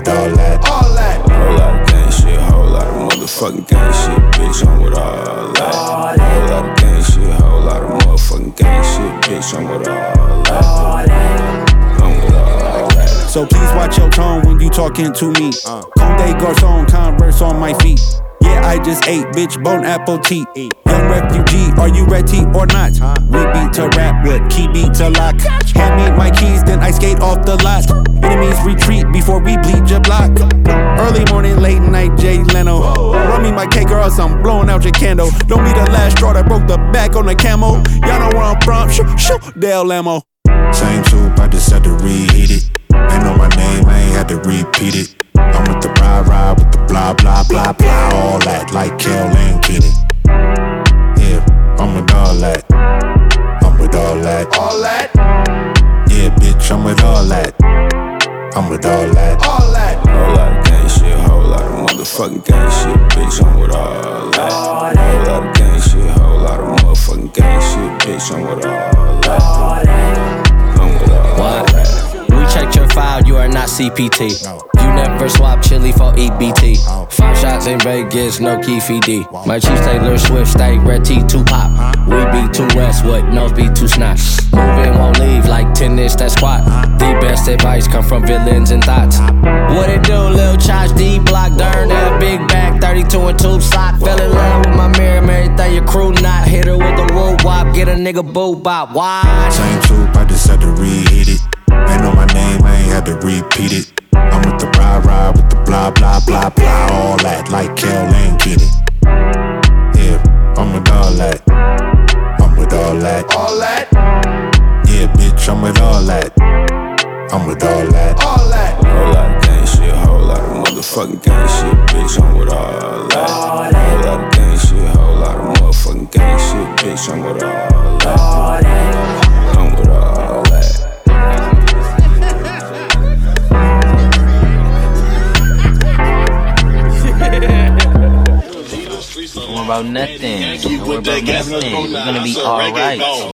with all that. All that. Whole lot of gang shit, whole lot of motherfucking gang shit, bitch, I'm with all that. Whole lot of gang shit, whole lot of motherfucking gang shit, bitch, I'm with all that. I'm with all that. So please watch your tone when you talking to me. Conde Garçon, Converse on my feet. Yeah, I just ate, bitch, Bon Appetit. Young refugee, are you ready or not? We beat to rap with key beat to lock. Hand me my keys, then I skate off the lot. Enemies retreat before we bleed your block. Early morning, late night, Jay Leno. Run me my cake or else I'm blowing out your candle. Don't be the last straw that broke the back on the camel. Y'all know where I'm from, shoo, Dale Lamo. Same soup, I just had to reheat it. Ain't know my name, I ain't had to repeat it. I'm with the ride with the blah, blah, blah, blah. All that, like Kel and Kenny. Yeah, I'm with all that. I'm with all that. All that. Yeah, bitch, I'm with all that. I'm with all that. All that. Whole lot of gang shit, whole lot of motherfucking gang shit, bitch, I'm with all that. Whole lot of gang shit, whole lot of motherfucking gang shit, bitch, I'm with all that. I'm with all that. We checked your file, you are not CPT. You never swap chili for EBT. 5 shots in Vegas, no Keefy D. My Chiefs Taylor Swift, stay red tea, 2 pop. We be too Westwood, nose be too snot. Moving won't leave like tennis, that squat. The best advice come from villains and thoughts. What it do, Lil Charge D block, darn that big back, 32 and tube sock. Fell in love with my mirror, everything your crew not. Hit her with the woo wop, get a nigga boo bop. Why? Same soup, I just had to reheat it. Ain't know my name, I ain't had to repeat it. I'm with the ride with the blah, blah, blah, blah. All that, like Kel and Kenny. Yeah, I'm with all that. I'm with all that. All that. Yeah, bitch, I'm with all that. I'm with all that. All that. Whole lot of gang shit, whole lot of motherfucking gang shit, bitch, I'm with all that. Whole lot of gang shit, whole lot of motherfucking gang shit, bitch, I'm with all that. I'm with all that. Don't worry about nothing. Don't worry about nothing. We're gonna be alright.